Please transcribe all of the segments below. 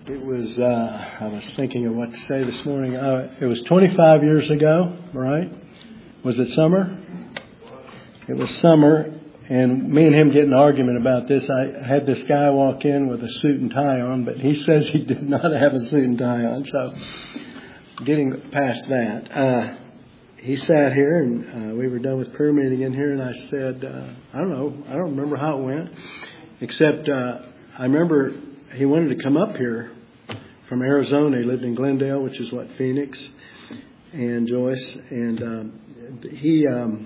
It was, I was thinking of what to say this morning. It was 25 years ago, right? Was it summer? It was summer, and me and him get an argument about this. I had this guy walk in with a suit and tie on, but he says he did not have a suit and tie on. So getting past that, he sat here, and we were done with prayer meeting in here, and I said, I don't remember how it went, except I remember he wanted to come up here from Arizona. He lived in Glendale, which is what, Phoenix, and Joyce. And he,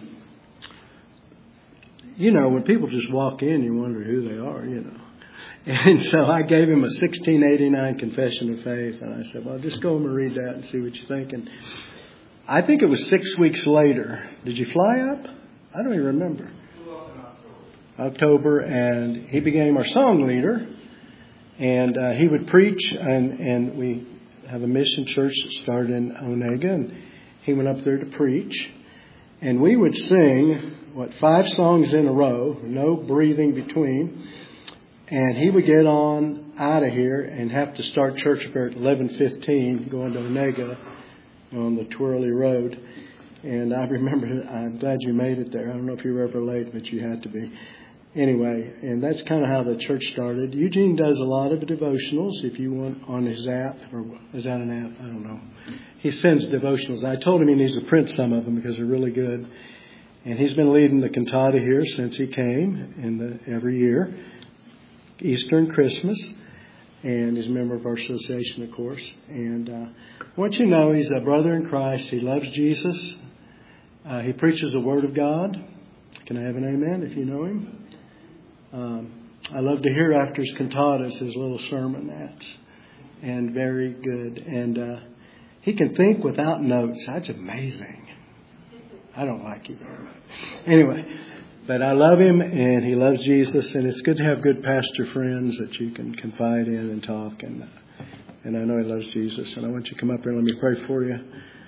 when people just walk in, you wonder who they are, And so I gave him a 1689 Confession of Faith. And I said, well, just go home and read that and see what you think. And I think it was 6 weeks later. Did you fly up? I don't even remember. October. And he became our song leader. And he would preach, and we have a mission church that started in Onega, and he went up there to preach. And we would sing, 5 songs in a row, no breathing between. And he would get on out of here and have to start church up there at 11:15, going to Onega on the Twirly Road. And I remember, I'm glad you made it there. I don't know if you were ever late, but you had to be. Anyway, and that's kind of how the church started. Eugene does a lot of devotionals, if you want, on his app. Or is that an app? I don't know. He sends devotionals. I told him he needs to print some of them because they're really good. And he's been leading the cantata here since he came every year, Easter and Christmas. And he's a member of our association, of course. And I want you to know he's a brother in Christ. He loves Jesus. He preaches the Word of God. Can I have an amen if you know him? I love to hear after his cantatas his little sermonettes, and very good. And he can think without notes. That's amazing. I don't like you very much. Anyway, but I love him, and he loves Jesus, and it's good to have good pastor friends that you can confide in and talk. And I know he loves Jesus, and I want you to come up here and let me pray for you.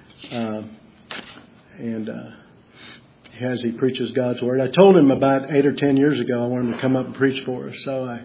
As he preaches God's Word. I told him about 8 or 10 years ago I wanted him to come up and preach for us. So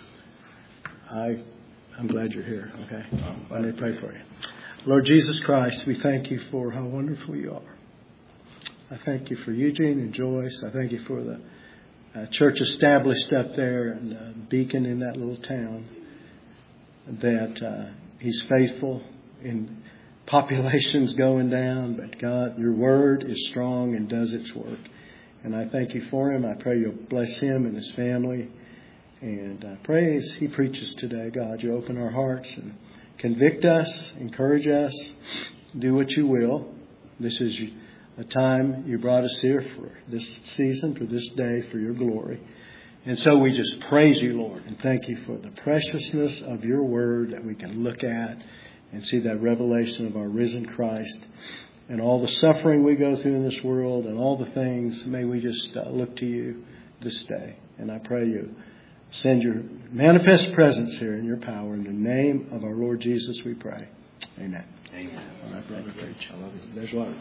I'm glad you're here. Okay, let me pray for you. Lord Jesus Christ, we thank you for how wonderful you are. I thank you for Eugene and Joyce. I thank you for the church established up there and the beacon in that little town. That he's faithful in populations going down, but God, your word is strong and does its work. And I thank you for him. I pray you'll bless him and his family. And I pray as he preaches today, God, you open our hearts and convict us, encourage us, do what you will. This is a time you brought us here for this season, for this day, for your glory. And so we just praise you, Lord, and thank you for the preciousness of your word that we can look at and see that revelation of our risen Christ and all the suffering we go through in this world and all the things. May we just look to you this day. And I pray you send your manifest presence here in your power. In the name of our Lord Jesus, we pray. Amen. Amen. All right, brother, preach. I love you. There's water.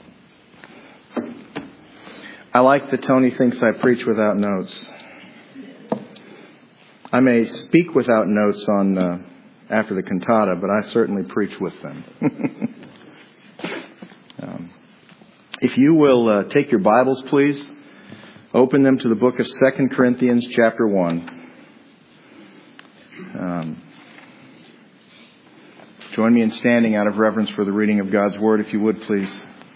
I like that Tony thinks I preach without notes. I may speak without notes after the cantata, but I certainly preach with them. If you will take your Bibles, please, open them to the book of 2 Corinthians chapter 1. Join me in standing out of reverence for the reading of God's Word, if you would, please.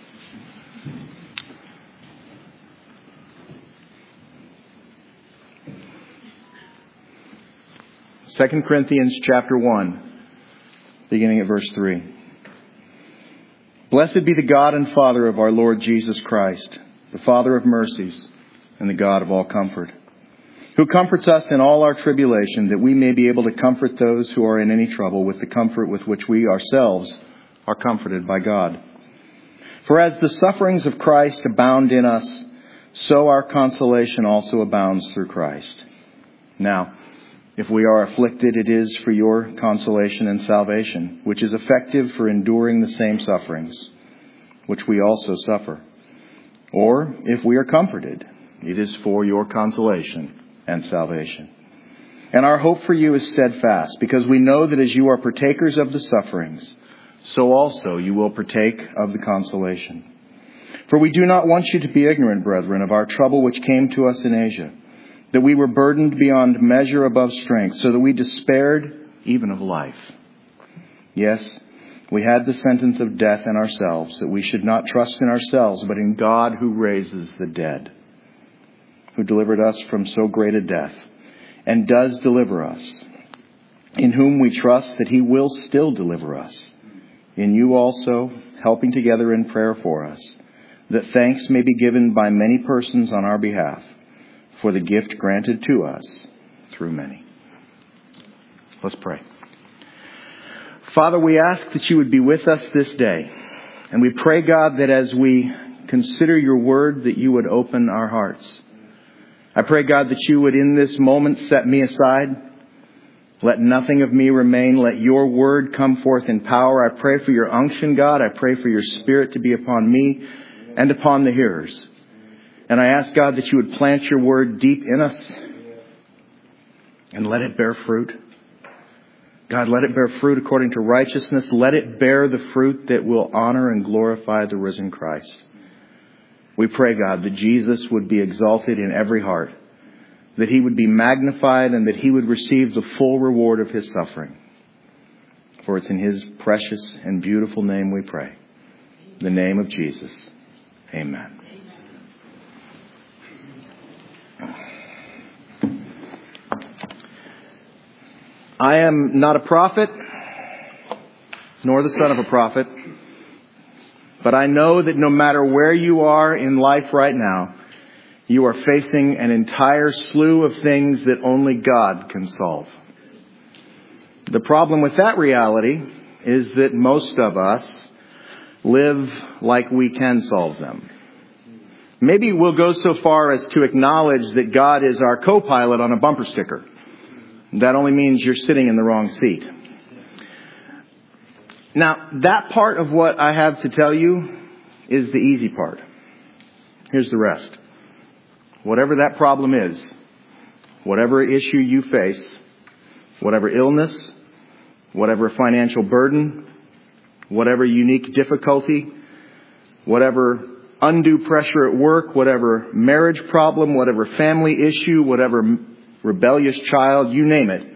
Second Corinthians chapter 1, beginning at verse 3. Blessed be the God and Father of our Lord Jesus Christ, the Father of mercies and the God of all comfort, who comforts us in all our tribulation, that we may be able to comfort those who are in any trouble with the comfort with which we ourselves are comforted by God. For as the sufferings of Christ abound in us, so our consolation also abounds through Christ. Now, if we are afflicted, it is for your consolation and salvation, which is effective for enduring the same sufferings, which we also suffer. Or if we are comforted, it is for your consolation and salvation. And our hope for you is steadfast, because we know that as you are partakers of the sufferings, so also you will partake of the consolation. For we do not want you to be ignorant, brethren, of our trouble which came to us in Asia, that we were burdened beyond measure above strength, so that we despaired even of life. Yes, we had the sentence of death in ourselves, that we should not trust in ourselves, but in God who raises the dead, who delivered us from so great a death, and does deliver us, in whom we trust that he will still deliver us, in you also, helping together in prayer for us, that thanks may be given by many persons on our behalf for the gift granted to us through many. Let's pray. Father, we ask that you would be with us this day. And we pray, God, that as we consider your word, that you would open our hearts. I pray, God, that you would in this moment set me aside. Let nothing of me remain. Let your word come forth in power. I pray for your unction, God. I pray for your spirit to be upon me and upon the hearers. And I ask, God, that you would plant your word deep in us and let it bear fruit. God, let it bear fruit according to righteousness. Let it bear the fruit that will honor and glorify the risen Christ. We pray, God, that Jesus would be exalted in every heart, that he would be magnified, and that he would receive the full reward of his suffering. For it's in his precious and beautiful name we pray. In the name of Jesus. Amen. I am not a prophet, nor the son of a prophet, but I know that no matter where you are in life right now, you are facing an entire slew of things that only God can solve. The problem with that reality is that most of us live like we can solve them. Maybe we'll go so far as to acknowledge that God is our co-pilot on a bumper sticker. That only means you're sitting in the wrong seat. Now, that part of what I have to tell you is the easy part. Here's the rest. Whatever that problem is, whatever issue you face, whatever illness, whatever financial burden, whatever unique difficulty, whatever undue pressure at work, whatever marriage problem, whatever family issue, whatever rebellious child, you name it,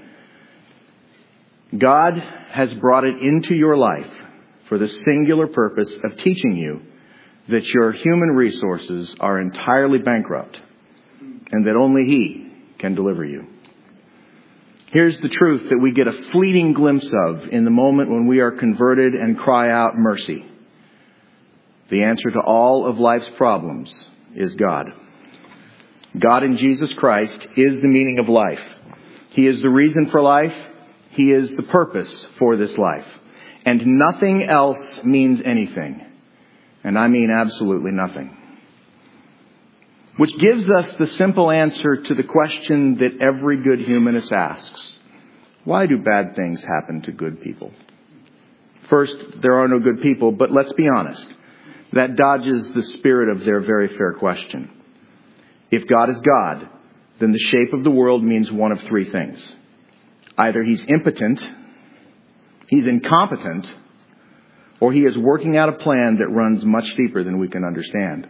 God has brought it into your life for the singular purpose of teaching you that your human resources are entirely bankrupt and that only he can deliver you. Here's the truth that we get a fleeting glimpse of in the moment when we are converted and cry out mercy. The answer to all of life's problems is God. God in Jesus Christ is the meaning of life. He is the reason for life. He is the purpose for this life. And nothing else means anything. And I mean absolutely nothing. Which gives us the simple answer to the question that every good humanist asks. Why do bad things happen to good people? First, there are no good people, but let's be honest. That dodges the spirit of their very fair question. If God is God, then the shape of the world means one of three things. Either he's impotent, he's incompetent, or he is working out a plan that runs much deeper than we can understand.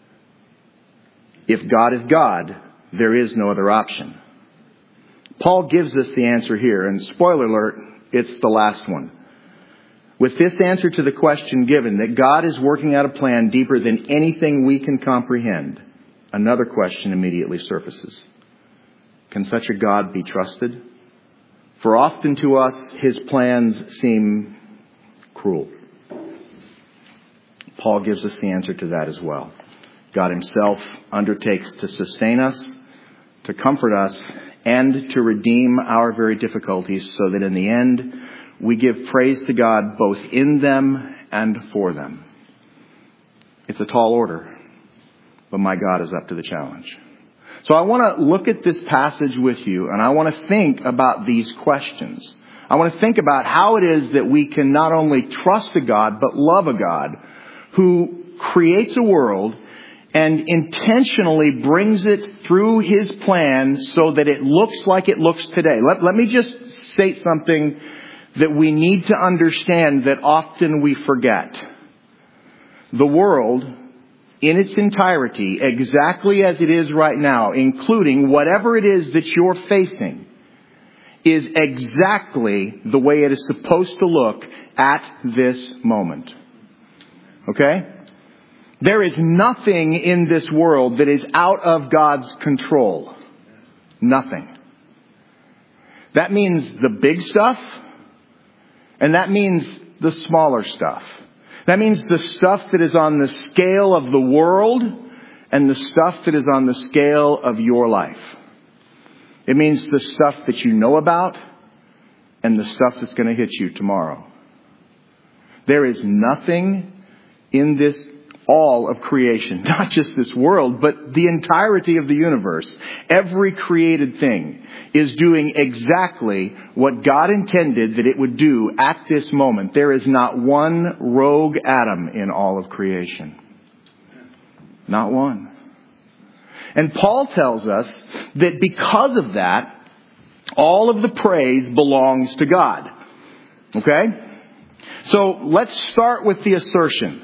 If God is God, there is no other option. Paul gives us the answer here, and spoiler alert, it's the last one. With this answer to the question given, that God is working out a plan deeper than anything we can comprehend, another question immediately surfaces. Can such a God be trusted? For often to us, his plans seem cruel. Paul gives us the answer to that as well. God himself undertakes to sustain us, to comfort us, and to redeem our very difficulties so that in the end, we give praise to God both in them and for them. It's a tall order, but my God is up to the challenge. So I want to look at this passage with you, and I want to think about these questions. I want to think about how it is that we can not only trust a God, but love a God who creates a world and intentionally brings it through His plan so that it looks like it looks today. Let me just state something that we need to understand that often we forget. The world, in its entirety, exactly as it is right now, including whatever it is that you're facing, is exactly the way it is supposed to look at this moment. Okay? There is nothing in this world that is out of God's control. Nothing. That means the big stuff, and that means the smaller stuff. That means the stuff that is on the scale of the world and the stuff that is on the scale of your life. It means the stuff that you know about and the stuff that's going to hit you tomorrow. There is nothing in this all of creation, not just this world, but the entirety of the universe. Every created thing is doing exactly what God intended that it would do at this moment. There is not one rogue atom in all of creation. Not one. And Paul tells us that because of that, all of the praise belongs to God. Okay? So let's start with the assertion.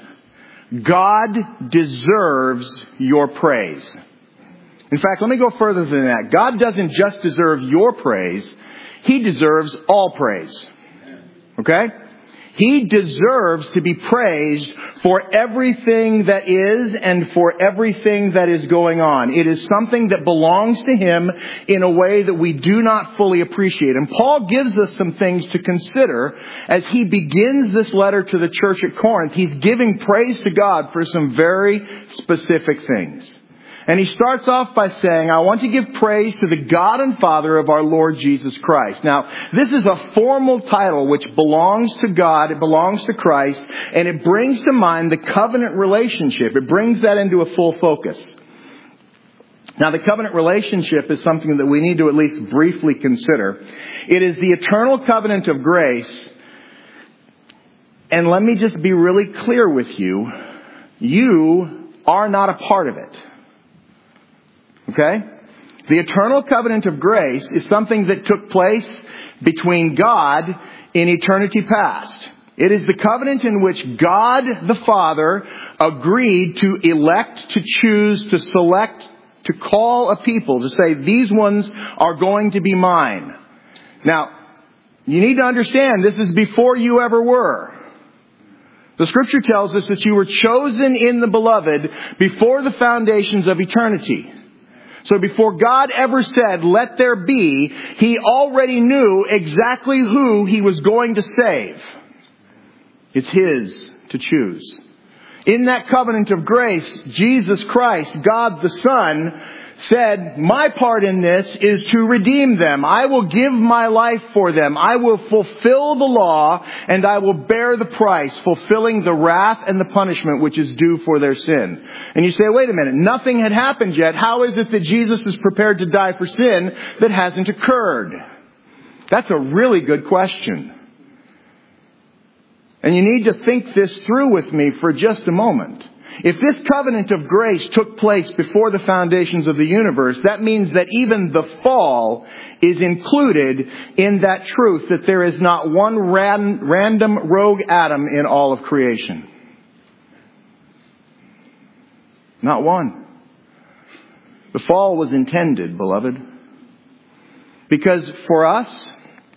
God deserves your praise. In fact, let me go further than that. God doesn't just deserve your praise. He deserves all praise. Okay? He deserves to be praised for everything that is and for everything that is going on. It is something that belongs to Him in a way that we do not fully appreciate. And Paul gives us some things to consider as he begins this letter to the church at Corinth. He's giving praise to God for some very specific things. And he starts off by saying, I want to give praise to the God and Father of our Lord Jesus Christ. Now, this is a formal title which belongs to God, it belongs to Christ, and it brings to mind the covenant relationship. It brings that into a full focus. Now, the covenant relationship is something that we need to at least briefly consider. It is the eternal covenant of grace. And let me just be really clear with you. You are not a part of it. Okay? The eternal covenant of grace is something that took place between God in eternity past. It is the covenant in which God the Father agreed to elect, to choose, to select, to call a people, to say, these ones are going to be mine. Now, you need to understand, this is before you ever were. The Scripture tells us that you were chosen in the Beloved before the foundations of eternity. So before God ever said, let there be, He already knew exactly who He was going to save. It's His to choose. In that covenant of grace, Jesus Christ, God the Son, said, my part in this is to redeem them. I will give my life for them. I will fulfill the law and I will bear the price, fulfilling the wrath and the punishment which is due for their sin. And you say, wait a minute, nothing had happened yet. How is it that Jesus is prepared to die for sin that hasn't occurred? That's a really good question. And you need to think this through with me for just a moment. If this covenant of grace took place before the foundations of the universe, that means that even the fall is included in that truth that there is not one random rogue atom in all of creation. Not one. The fall was intended, beloved, because for us,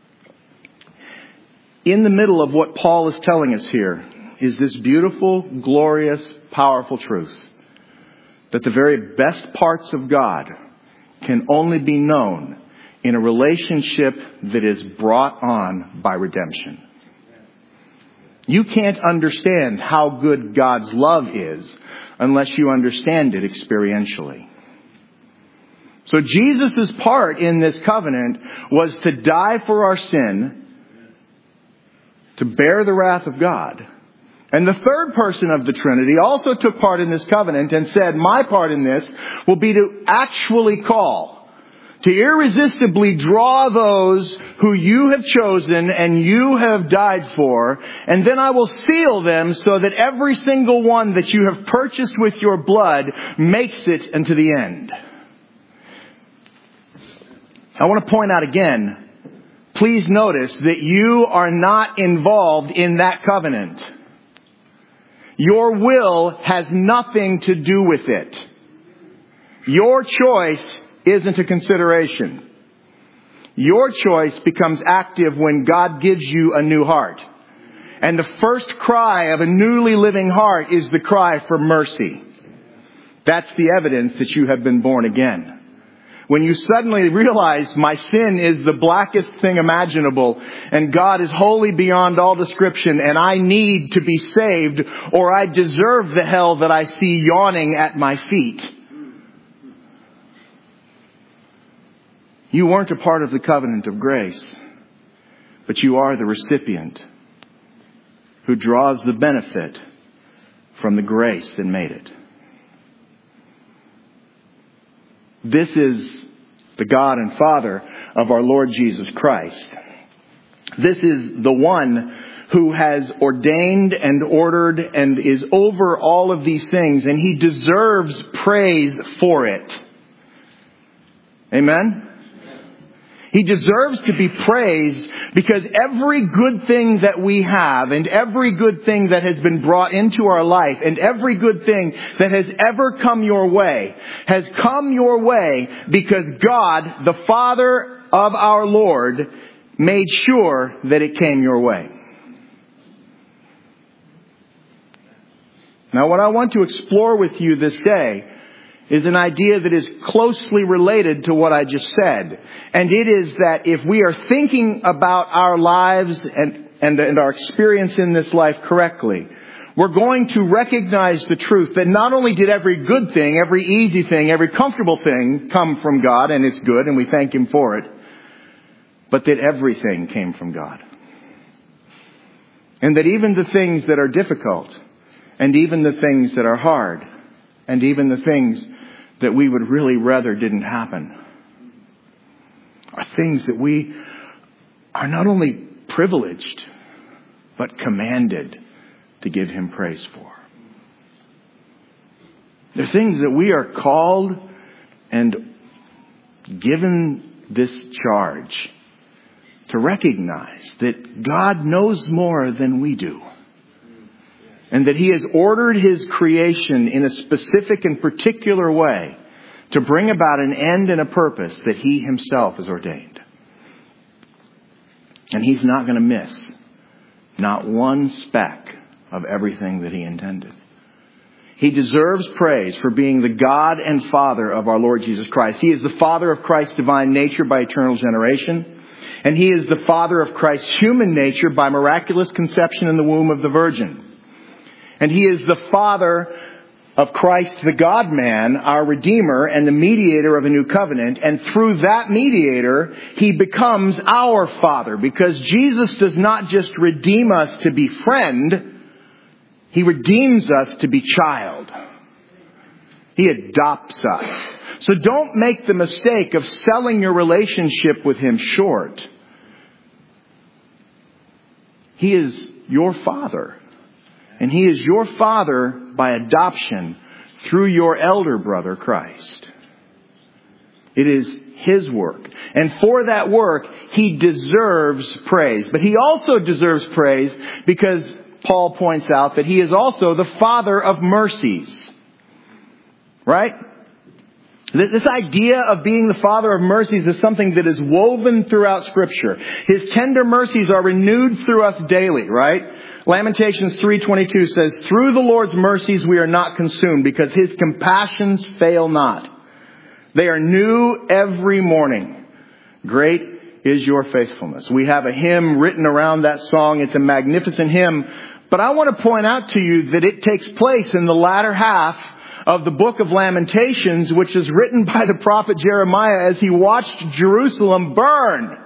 in the middle of what Paul is telling us here, is this beautiful, glorious, powerful truth that the very best parts of God can only be known in a relationship that is brought on by redemption. You can't understand how good God's love is unless you understand it experientially. So Jesus' part in this covenant was to die for our sin, to bear the wrath of God. And the third person of the Trinity also took part in this covenant and said, my part in this will be to actually call, to irresistibly draw those who you have chosen and you have died for, and then I will seal them so that every single one that you have purchased with your blood makes it unto the end. I want to point out again, please notice that you are not involved in that covenant. Your will has nothing to do with it. Your choice isn't a consideration. Your choice becomes active when God gives you a new heart. And the first cry of a newly living heart is the cry for mercy. That's the evidence that you have been born again. When you suddenly realize my sin is the blackest thing imaginable and God is holy beyond all description and I need to be saved or I deserve the hell that I see yawning at my feet. You weren't a part of the covenant of grace, but you are the recipient who draws the benefit from the grace that made it. This is the God and Father of our Lord Jesus Christ. This is the one who has ordained and ordered and is over all of these things, and He deserves praise for it. Amen? He deserves to be praised because every good thing that we have and every good thing that has been brought into our life and every good thing that has ever come your way has come your way because God, the Father of our Lord, made sure that it came your way. Now, what I want to explore with you this day is an idea that is closely related to what I just said. And it is that if we are thinking about our lives and our experience in this life correctly, we're going to recognize the truth that not only did every good thing, every easy thing, every comfortable thing come from God, and it's good and we thank Him for it, but that everything came from God. And that even the things that are difficult, and even the things that are hard, and even the things that we would really rather didn't happen are things that we are not only privileged, but commanded to give Him praise for. They're things that we are called and given this charge to recognize that God knows more than we do. And that He has ordered His creation in a specific and particular way to bring about an end and a purpose that He Himself has ordained. And He's not going to miss not one speck of everything that He intended. He deserves praise for being the God and Father of our Lord Jesus Christ. He is the Father of Christ's divine nature by eternal generation. And He is the Father of Christ's human nature by miraculous conception in the womb of the Virgin. And He is the Father of Christ, the God-man, our Redeemer and the mediator of a new covenant. And through that mediator, He becomes our Father. Because Jesus does not just redeem us to be friend, He redeems us to be child. He adopts us. So don't make the mistake of selling your relationship with Him short. He is your Father. And He is your Father by adoption through your elder brother, Christ. It is His work. And for that work, He deserves praise. But He also deserves praise because Paul points out that He is also the Father of mercies. Right? This idea of being the Father of mercies is something that is woven throughout Scripture. His tender mercies are renewed through us daily, right? Lamentations 3:22 says, "Through the Lord's mercies we are not consumed, because His compassions fail not. They are new every morning. Great is your faithfulness." We have a hymn written around that song. It's a magnificent hymn. But I want to point out to you that it takes place in the latter half of the book of Lamentations, which is written by the prophet Jeremiah as he watched Jerusalem burn.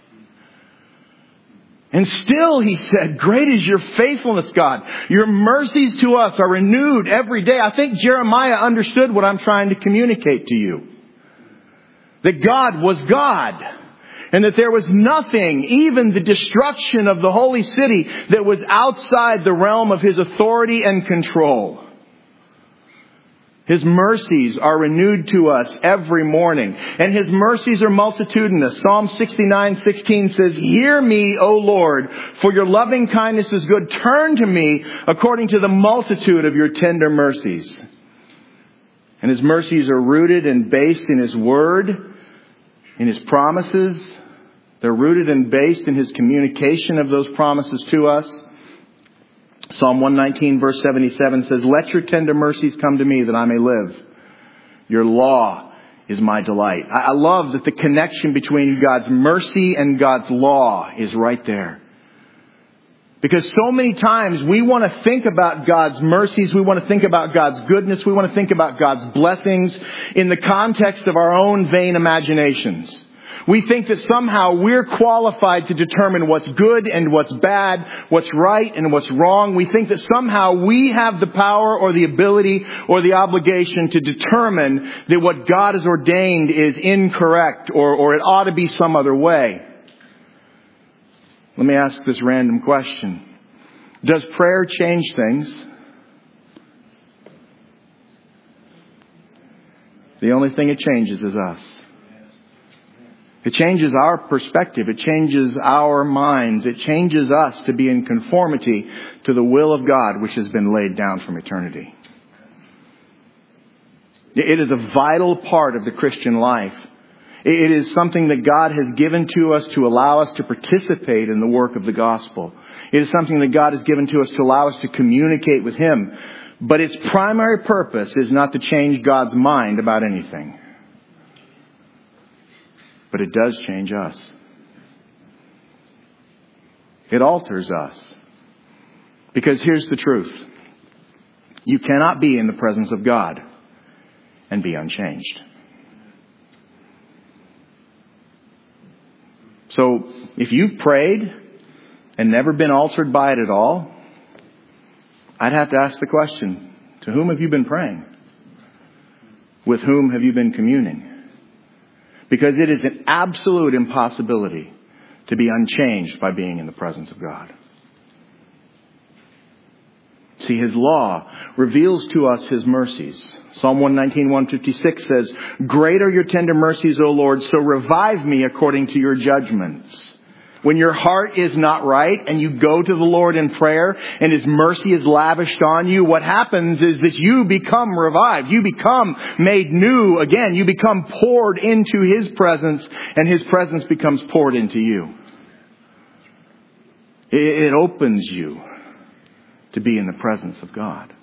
And still he said, "Great is your faithfulness, God. Your mercies to us are renewed every day." I think Jeremiah understood what I'm trying to communicate to you. That God was God. And that there was nothing, even the destruction of the holy city, that was outside the realm of His authority and control. His mercies are renewed to us every morning. And His mercies are multitudinous. Psalm 69:16 says, "Hear me, O Lord, for your loving kindness is good. Turn to me according to the multitude of your tender mercies." And His mercies are rooted and based in His Word, in His promises. They're rooted and based in His communication of those promises to us. Psalm 119 verse 77 says, "Let your tender mercies come to me that I may live. Your law is my delight." I love that the connection between God's mercy and God's law is right there. Because so many times we want to think about God's mercies, we want to think about God's goodness, we want to think about God's blessings in the context of our own vain imaginations. We think that somehow we're qualified to determine what's good and what's bad, what's right and what's wrong. We think that somehow we have the power or the ability or the obligation to determine that what God has ordained is incorrect or it ought to be some other way. Let me ask this random question. Does prayer change things? The only thing it changes is us. It changes our perspective. It changes our minds. It changes us to be in conformity to the will of God, which has been laid down from eternity. It is a vital part of the Christian life. It is something that God has given to us to allow us to participate in the work of the gospel. It is something that God has given to us to allow us to communicate with Him. But its primary purpose is not to change God's mind about anything. But it does change us. It alters us. Because here's the truth. You cannot be in the presence of God and be unchanged. So, if you've prayed and never been altered by it at all, I'd have to ask the question, to whom have you been praying? With whom have you been communing? Because it is an absolute impossibility to be unchanged by being in the presence of God. See, His law reveals to us His mercies. Psalm 119, 156 says, "Great are your tender mercies, O Lord, so revive me according to your judgments." When your heart is not right and you go to the Lord in prayer and His mercy is lavished on you, what happens is that you become revived. You become made new again. You become poured into His presence and His presence becomes poured into you. It opens you to be in the presence of God.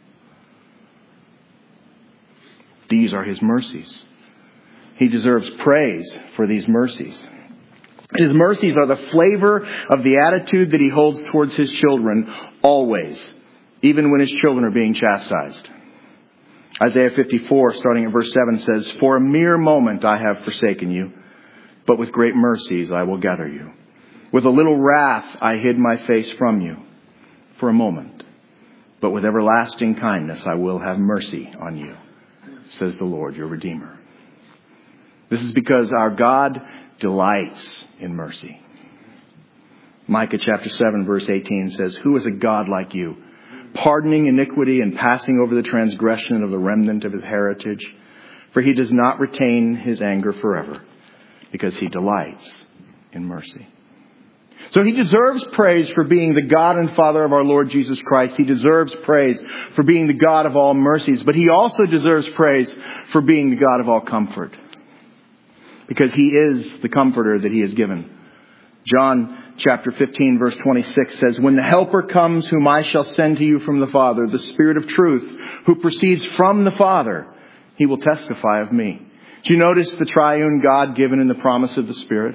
These are His mercies. He deserves praise for these mercies. His mercies are the flavor of the attitude that He holds towards His children always, even when His children are being chastised. Isaiah 54, starting at verse 7, says, "For a mere moment I have forsaken you, but with great mercies I will gather you. With a little wrath I hid my face from you for a moment, but with everlasting kindness I will have mercy on you, says the Lord your Redeemer." This is because our God delights in mercy. Micah chapter 7 verse 18 says, "Who is a God like you, pardoning iniquity and passing over the transgression of the remnant of His heritage? For He does not retain His anger forever, because He delights in mercy." So He deserves praise for being the God and Father of our Lord Jesus Christ. He deserves praise for being the God of all mercies. But He also deserves praise for being the God of all comfort, because He is the comforter that He has given. John chapter 15 verse 26 says, "When the Helper comes, whom I shall send to you from the Father, the Spirit of truth, who proceeds from the Father, He will testify of me." Do you notice the triune God given in the promise of the Spirit?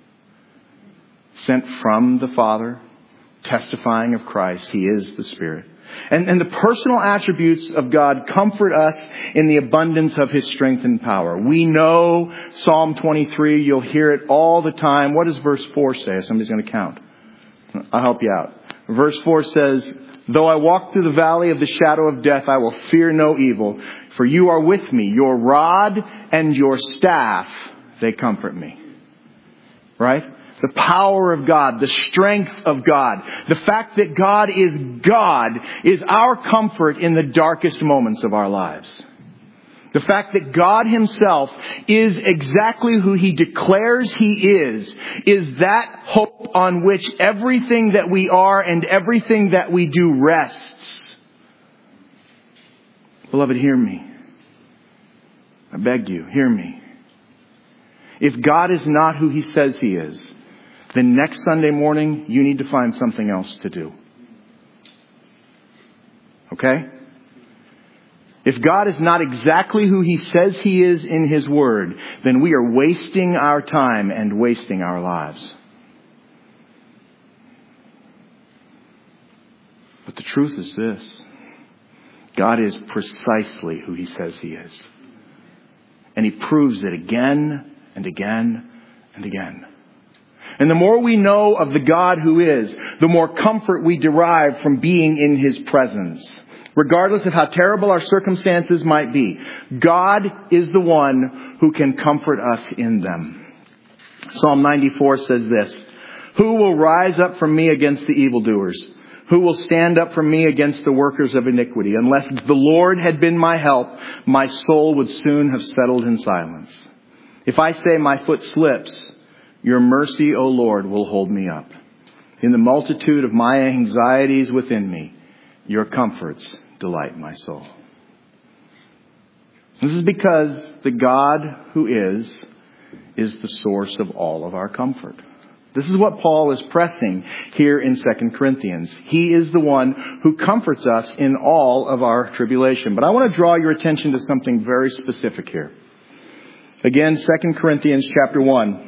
Sent from the Father, testifying of Christ. He is the Spirit. And the personal attributes of God comfort us in the abundance of His strength and power. We know Psalm 23. You'll hear it all the time. What does verse 4 say? Somebody's going to count. I'll help you out. Verse 4 says, "Though I walk through the valley of the shadow of death, I will fear no evil. For you are with me. Your rod and your staff, they comfort me. Right? The power of God, the strength of God, the fact that God is our comfort in the darkest moments of our lives. The fact that God Himself is exactly who He declares He is that hope on which everything that we are and everything that we do rests. Beloved, hear me. I beg you, hear me. If God is not who He says He is, then next Sunday morning you need to find something else to do. Okay? If God is not exactly who He says He is in His Word, then we are wasting our time and wasting our lives. But the truth is this. God is precisely who He says He is. And He proves it again and again and again. And the more we know of the God who is, the more comfort we derive from being in His presence. Regardless of how terrible our circumstances might be, God is the one who can comfort us in them. Psalm 94 says this, "Who will rise up from me against the evildoers? Who will stand up for me against the workers of iniquity? Unless the Lord had been my help, my soul would soon have settled in silence. If I say my foot slips, your mercy, O Lord, will hold me up. In the multitude of my anxieties within me, your comforts delight my soul." This is because the God who is the source of all of our comfort. This is what Paul is pressing here in 2 Corinthians. He is the one who comforts us in all of our tribulation. But I want to draw your attention to something very specific here. Again, 2 Corinthians chapter 1.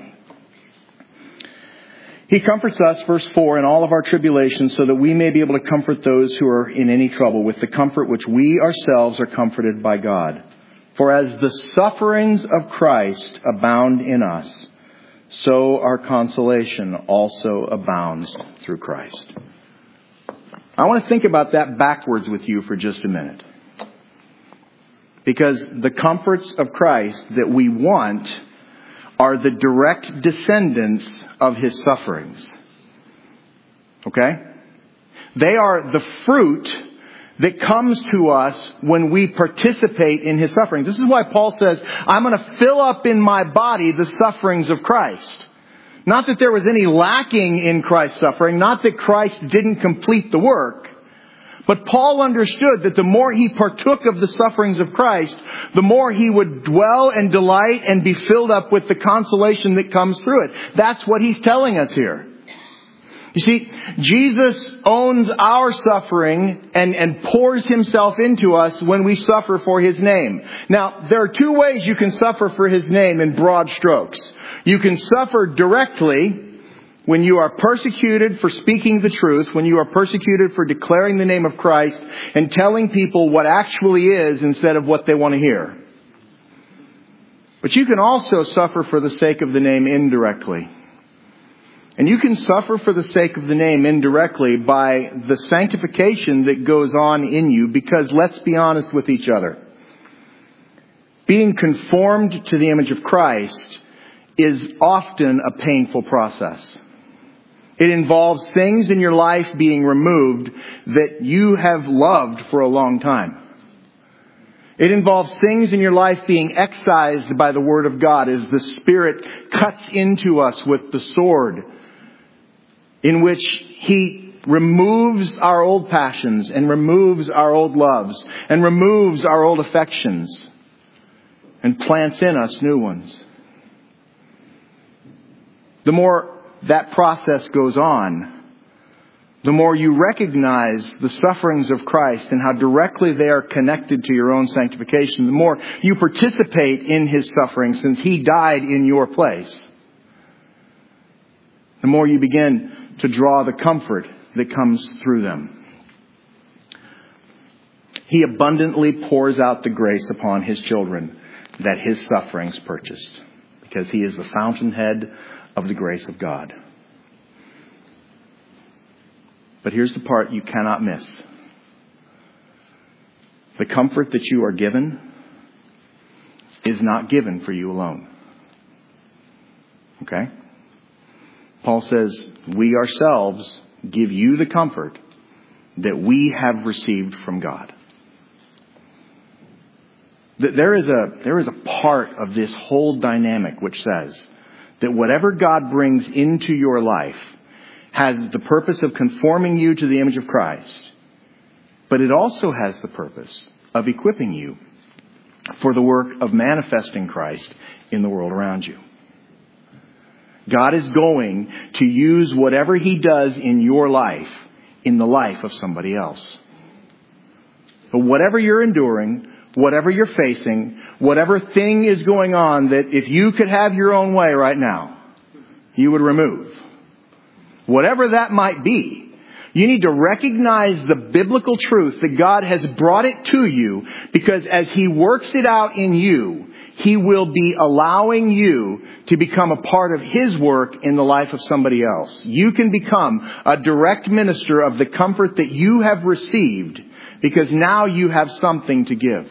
He comforts us, verse 4, in all of our tribulations so that we may be able to comfort those who are in any trouble with the comfort which we ourselves are comforted by God. For as the sufferings of Christ abound in us, so our consolation also abounds through Christ. I want to think about that backwards with you for just a minute. Because the comforts of Christ that we want are the direct descendants of His sufferings. Okay? They are the fruit that comes to us when we participate in His sufferings. This is why Paul says, I'm going to fill up in my body the sufferings of Christ. Not that there was any lacking in Christ's suffering, not that Christ didn't complete the work. But Paul understood that the more he partook of the sufferings of Christ, the more he would dwell and delight and be filled up with the consolation that comes through it. That's what he's telling us here. You see, Jesus owns our suffering and pours Himself into us when we suffer for His name. Now, there are two ways you can suffer for His name in broad strokes. You can suffer directly when you are persecuted for speaking the truth, when you are persecuted for declaring the name of Christ and telling people what actually is instead of what they want to hear. But you can also suffer for the sake of the name indirectly. And you can suffer for the sake of the name indirectly by the sanctification that goes on in you, because let's be honest with each other. Being conformed to the image of Christ is often a painful process. It involves things in your life being removed that you have loved for a long time. It involves things in your life being excised by the Word of God as the Spirit cuts into us with the sword, in which He removes our old passions and removes our old loves and removes our old affections and plants in us new ones. The more that process goes on, the more you recognize the sufferings of Christ and how directly they are connected to your own sanctification, the more you participate in His suffering since He died in your place, the more you begin to draw the comfort that comes through them. He abundantly pours out the grace upon His children that His sufferings purchased, because He is the fountainhead of the grace of God. But here's the part you cannot miss. The comfort that you are given is not given for you alone. Okay? Paul says, we ourselves give you the comfort that we have received from God. There is a part of this whole dynamic which says that whatever God brings into your life has the purpose of conforming you to the image of Christ, but it also has the purpose of equipping you for the work of manifesting Christ in the world around you. God is going to use whatever He does in your life in the life of somebody else. But whatever you're enduring, whatever you're facing, whatever thing is going on that if you could have your own way right now, you would remove. Whatever that might be, you need to recognize the biblical truth that God has brought it to you, because as He works it out in you, He will be allowing you to become a part of His work in the life of somebody else. You can become a direct minister of the comfort that you have received, because now you have something to give.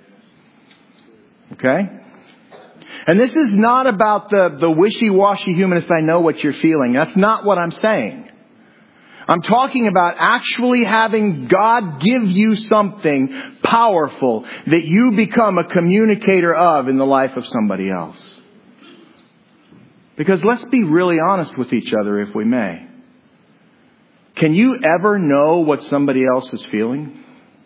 Okay? And this is not about the wishy-washy humanist, I know what you're feeling. That's not what I'm saying. I'm talking about actually having God give you something powerful that you become a communicator of in the life of somebody else. Because let's be really honest with each other, if we may. Can you ever know what somebody else is feeling?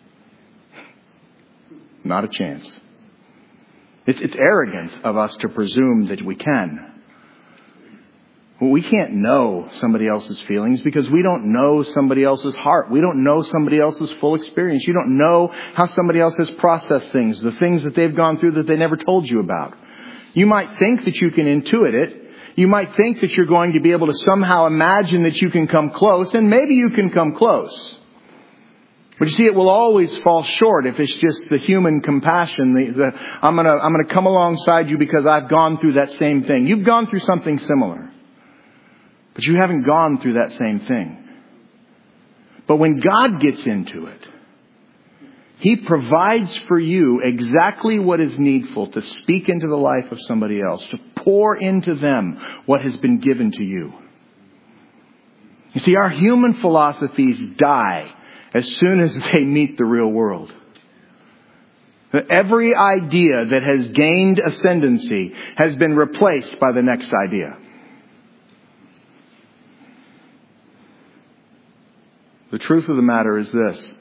Not a chance. It's arrogant of us to presume that we can. We can't know somebody else's feelings because we don't know somebody else's heart. We don't know somebody else's full experience. You don't know how somebody else has processed things, the things that they've gone through that they never told you about. You might think that you can intuit it. You might think that you're going to be able to somehow imagine that you can come close, and maybe you can come close. But you see, it will always fall short if it's just the human compassion. I'm going to come alongside you because I've gone through that same thing. You've gone through something similar, but you haven't gone through that same thing. But when God gets into it, He provides for you exactly what is needful to speak into the life of somebody else, to pour into them what has been given to you. You see, our human philosophies die as soon as they meet the real world. Every idea that has gained ascendancy has been replaced by the next idea. The truth of the matter is this.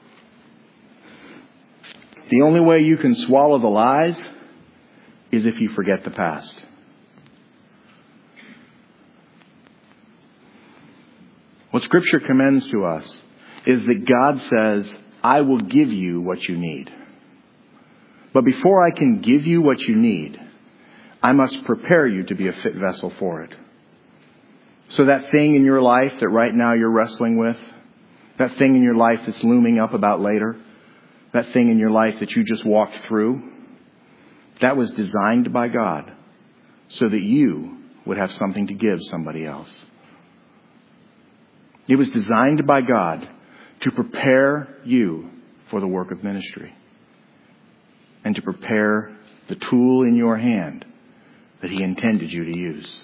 The only way you can swallow the lies is if you forget the past. What Scripture commends to us is that God says, I will give you what you need. But before I can give you what you need, I must prepare you to be a fit vessel for it. So that thing in your life that right now you're wrestling with, that thing in your life that's looming up about later, that thing in your life that you just walked through, that was designed by God so that you would have something to give somebody else. It was designed by God to prepare you for the work of ministry and to prepare the tool in your hand that He intended you to use.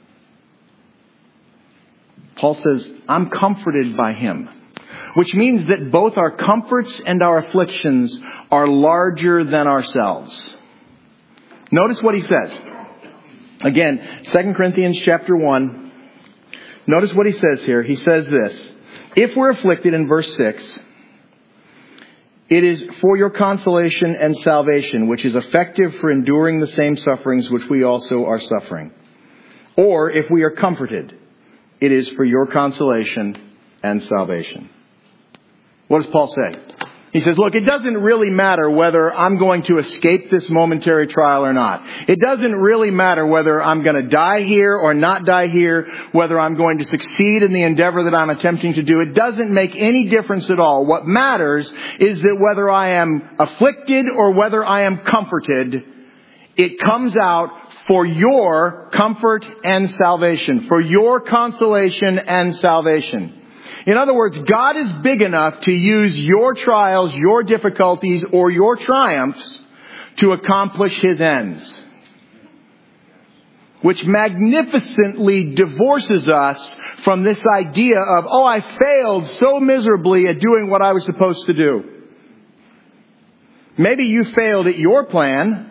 Paul says, I'm comforted by Him, which means that both our comforts and our afflictions are larger than ourselves. Notice what he says. Again, 2 Corinthians chapter 1. Notice what he says here. He says this. If we're afflicted, in verse 6, it is for your consolation and salvation, which is effective for enduring the same sufferings which we also are suffering. Or if we are comforted, it is for your consolation and salvation. What does Paul say? He says, look, it doesn't really matter whether I'm going to escape this momentary trial or not. It doesn't really matter whether I'm going to die here or not die here, whether I'm going to succeed in the endeavor that I'm attempting to do. It doesn't make any difference at all. What matters is that whether I am afflicted or whether I am comforted, it comes out for your comfort and salvation, for your consolation and salvation. In other words, God is big enough to use your trials, your difficulties, or your triumphs to accomplish His ends. which magnificently divorces us from this idea of, oh, I failed so miserably at doing what I was supposed to do. Maybe you failed at your plan,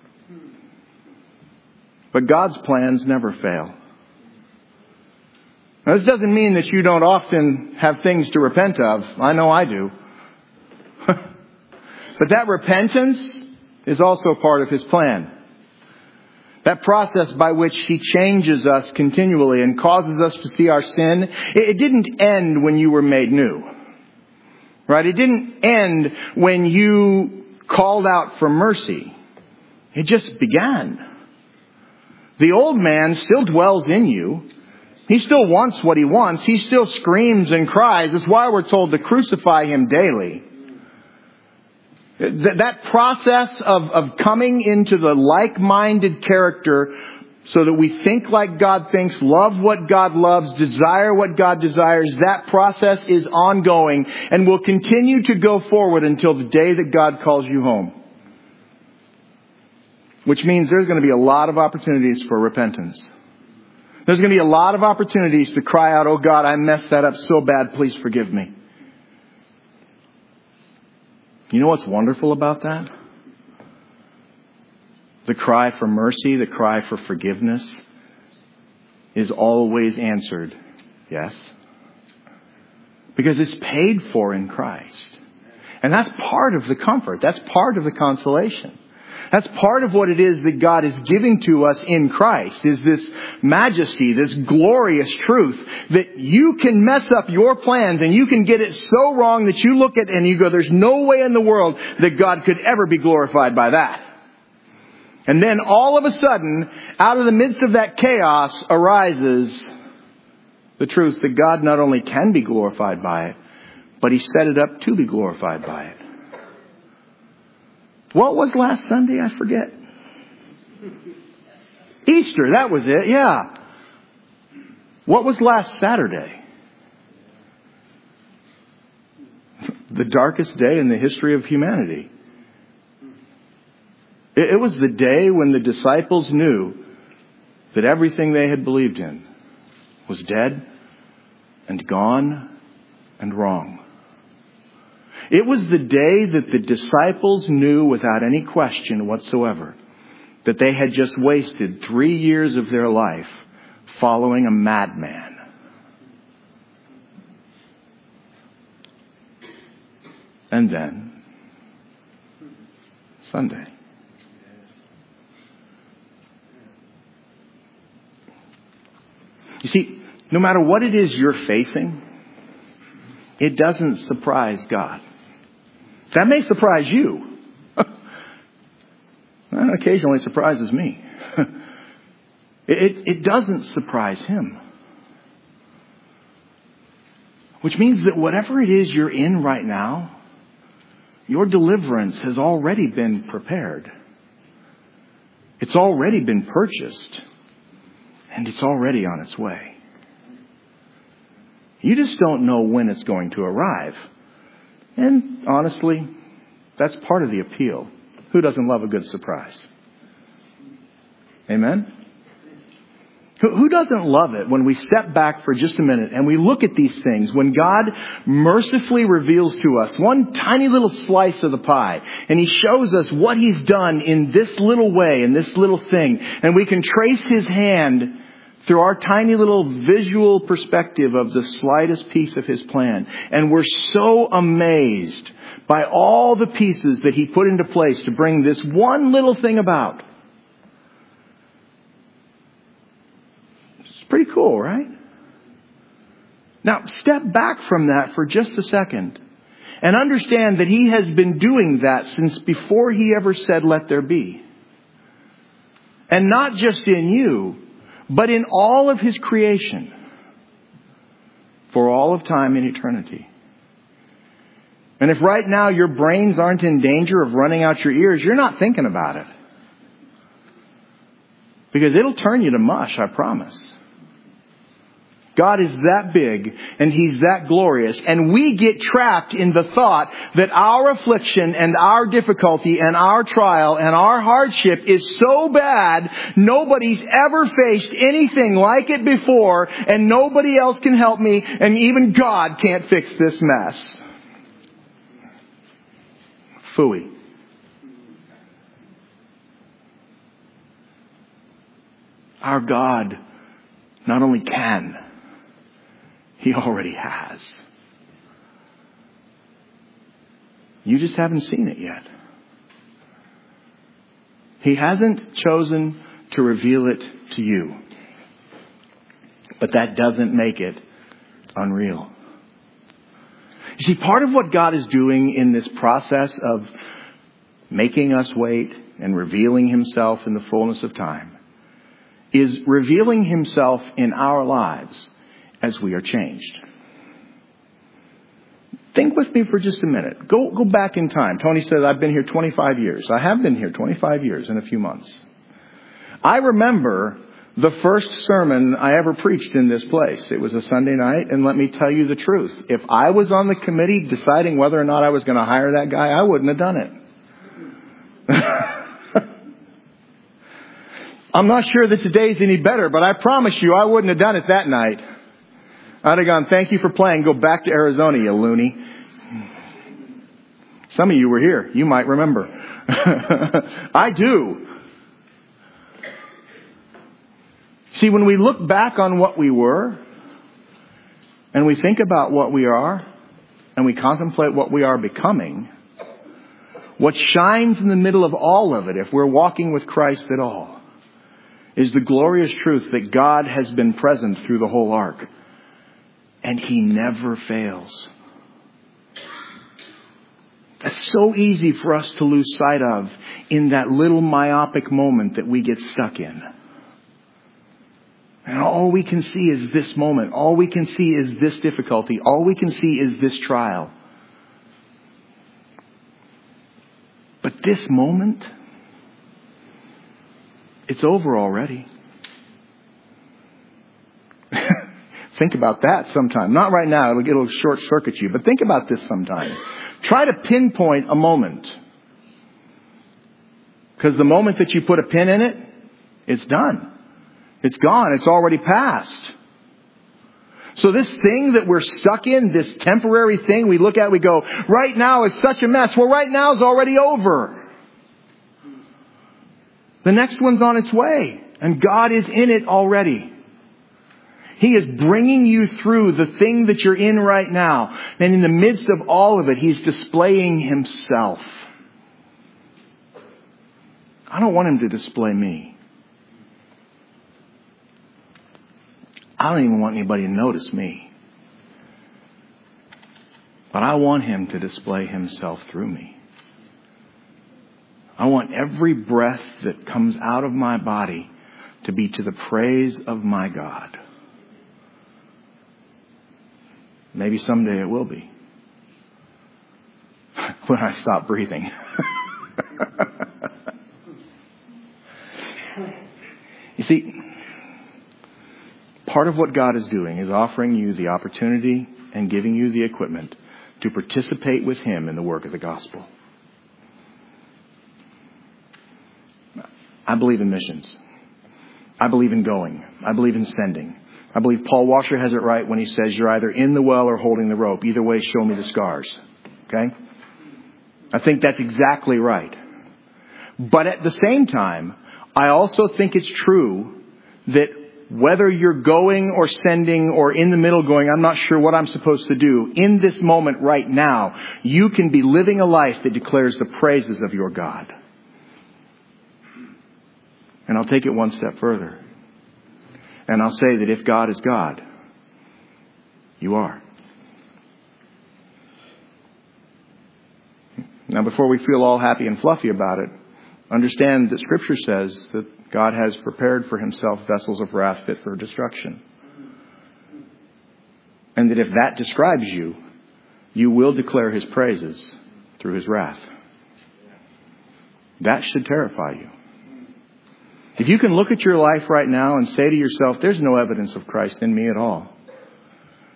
but God's plans never fail. Now, this doesn't mean that you don't often have things to repent of. I know I do. But that repentance is also part of His plan. That process by which He changes us continually and causes us to see our sin, it didn't end when you were made new. Right? It didn't end when you called out for mercy. It just began. The old man still dwells in you. He still wants what he wants. He still screams and cries. That's why we're told to crucify him daily. That process of coming into the like-minded character so that we think like God thinks, love what God loves, desire what God desires, that process is ongoing and will continue to go forward until the day that God calls you home. Which means there's going to be a lot of opportunities for repentance. There's going to be a lot of opportunities to cry out, oh God, I messed that up so bad, please forgive me. You know what's wonderful about that? The cry for mercy, the cry for forgiveness is always answered, yes. Because it's paid for in Christ. And that's part of the comfort. That's part of the consolation. That's part of what it is that God is giving to us in Christ, is this majesty, this glorious truth that you can mess up your plans and you can get it so wrong that you look at it and you go, there's no way in the world that God could ever be glorified by that. And then all of a sudden, out of the midst of that chaos arises the truth that God not only can be glorified by it, but He set it up to be glorified by it. What was last Sunday? I forget. Easter, that was it, yeah. What was last Saturday? The darkest day in the history of humanity. It was the day when the disciples knew that everything they had believed in was dead and gone and wrong. It was the day that the disciples knew without any question whatsoever that they had just wasted 3 years of their life following a madman. And then, Sunday. You see, no matter what it is you're facing, it doesn't surprise God. That may surprise you. That occasionally surprises me. It doesn't surprise Him. Which means that whatever it is you're in right now, your deliverance has already been prepared. It's already been purchased. And it's already on its way. You just don't know when it's going to arrive. And honestly, that's part of the appeal. Who doesn't love a good surprise? Amen? Who doesn't love it when we step back for just a minute and we look at these things, when God mercifully reveals to us one tiny little slice of the pie, and He shows us what He's done in this little way, in this little thing, and we can trace His hand through our tiny little visual perspective of the slightest piece of His plan. And we're so amazed by all the pieces that He put into place to bring this one little thing about. It's pretty cool, right? Now, step back from that for just a second and understand that He has been doing that since before He ever said, let there be. And not just in you, but in all of His creation, for all of time and eternity. And if right now your brains aren't in danger of running out your ears, you're not thinking about it. Because it'll turn you to mush, I promise. God is that big and He's that glorious. And we get trapped in the thought that our affliction and our difficulty and our trial and our hardship is so bad, nobody's ever faced anything like it before, and nobody else can help me, and even God can't fix this mess. Phooey. Our God not only can, He already has. You just haven't seen it yet. He hasn't chosen to reveal it to you. But that doesn't make it unreal. You see, part of what God is doing in this process of making us wait and revealing Himself in the fullness of time is revealing Himself in our lives as we are changed. Think with me for just a minute. Go back in time. Tony says, I've been here 25 years. I have been here 25 years in a few months. I remember the first sermon I ever preached in this place. It was a Sunday night, and let me tell you the truth. If I was on the committee deciding whether or not I was going to hire that guy, I wouldn't have done it. I'm not sure that today's any better, but I promise you I wouldn't have done it that night. I'd have gone, thank you for playing. Go back to Arizona, you loony. Some of you were here. You might remember. I do. See, when we look back on what we were, and we think about what we are, and we contemplate what we are becoming, what shines in the middle of all of it, if we're walking with Christ at all, is the glorious truth that God has been present through the whole ark. And He never fails. That's so easy for us to lose sight of in that little myopic moment that we get stuck in. And all we can see is this moment. All we can see is this difficulty. All we can see is this trial. But this moment, it's over already. Think about that sometime. Not right now. It'll short circuit you. But think about this sometime. Try to pinpoint a moment. Because the moment that you put a pin in it, it's done. It's gone. It's already passed. So this thing that we're stuck in, this temporary thing we look at, we go, right now is such a mess. Well, right now is already over. The next one's on its way. And God is in it already. He is bringing you through the thing that you're in right now. And in the midst of all of it, He's displaying Himself. I don't want Him to display me. I don't even want anybody to notice me. But I want Him to display Himself through me. I want every breath that comes out of my body to be to the praise of my God. Maybe someday it will be. When I stop breathing. You see, part of what God is doing is offering you the opportunity and giving you the equipment to participate with Him in the work of the gospel. I believe in missions. I believe in going. I believe in sending. I believe Paul Washer has it right when he says you're either in the well or holding the rope. Either way, show me the scars. Okay? I think that's exactly right. But at the same time, I also think it's true that whether you're going or sending or in the middle going, I'm not sure what I'm supposed to do, in this moment right now, you can be living a life that declares the praises of your God. And I'll take it one step further. And I'll say that if God is God, you are. Now, before we feel all happy and fluffy about it, understand that Scripture says that God has prepared for Himself vessels of wrath fit for destruction. And that if that describes you, you will declare His praises through His wrath. That should terrify you. If you can look at your life right now and say to yourself, there's no evidence of Christ in me at all.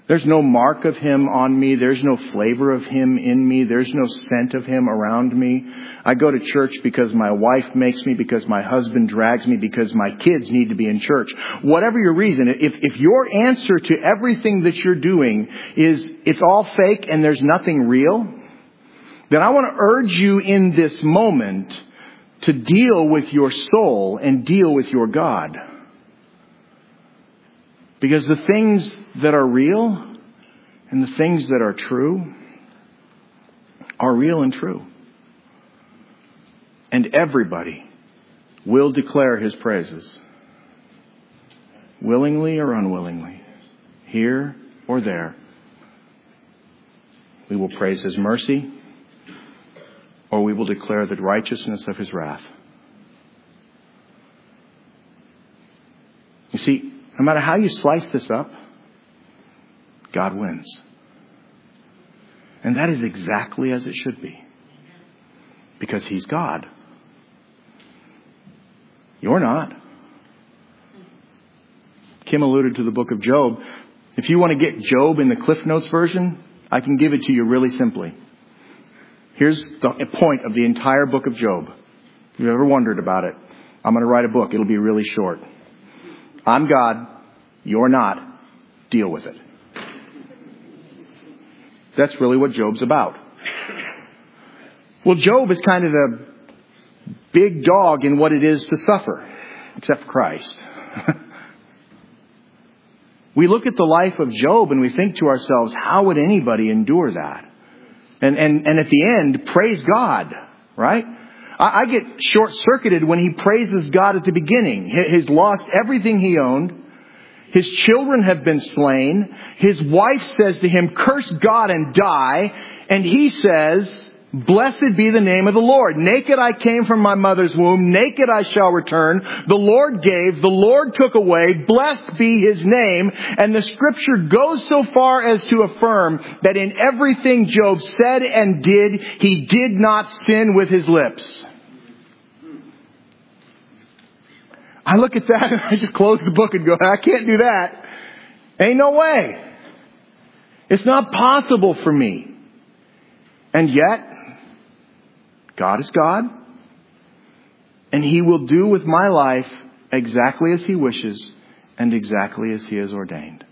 There's no mark of Him on me. There's no flavor of Him in me. There's no scent of Him around me. I go to church because my wife makes me, because my husband drags me, because my kids need to be in church. Whatever your reason, if your answer to everything that you're doing is it's all fake and there's nothing real, then I want to urge you in this moment to deal with your soul and deal with your God. Because the things that are real and the things that are true are real and true. And everybody will declare His praises. Willingly or unwillingly. Here or there. We will praise His mercy, or we will declare the righteousness of His wrath. You see, no matter how you slice this up, God wins. And that is exactly as it should be. Because He's God. You're not. Kim alluded to the book of Job. If you want to get Job in the Cliff Notes version, I can give it to you really simply. Here's the point of the entire book of Job. If you've ever wondered about it, I'm going to write a book. It'll be really short. I'm God. You're not. Deal with it. That's really what Job's about. Well, Job is kind of the big dog in what it is to suffer, except for Christ. We look at the life of Job and we think to ourselves, how would anybody endure that? And at the end, praise God, right? I get short-circuited when he praises God at the beginning. He's lost everything he owned. His children have been slain. His wife says to him, curse God and die. And he says, blessed be the name of the Lord. Naked I came from my mother's womb. Naked I shall return. The Lord gave. The Lord took away. Blessed be His name. And the scripture goes so far as to affirm that in everything Job said and did, he did not sin with his lips. I look at that and I just close the book and go, I can't do that. Ain't no way. It's not possible for me. And yet, God is God. And He will do with my life exactly as He wishes and exactly as He has ordained.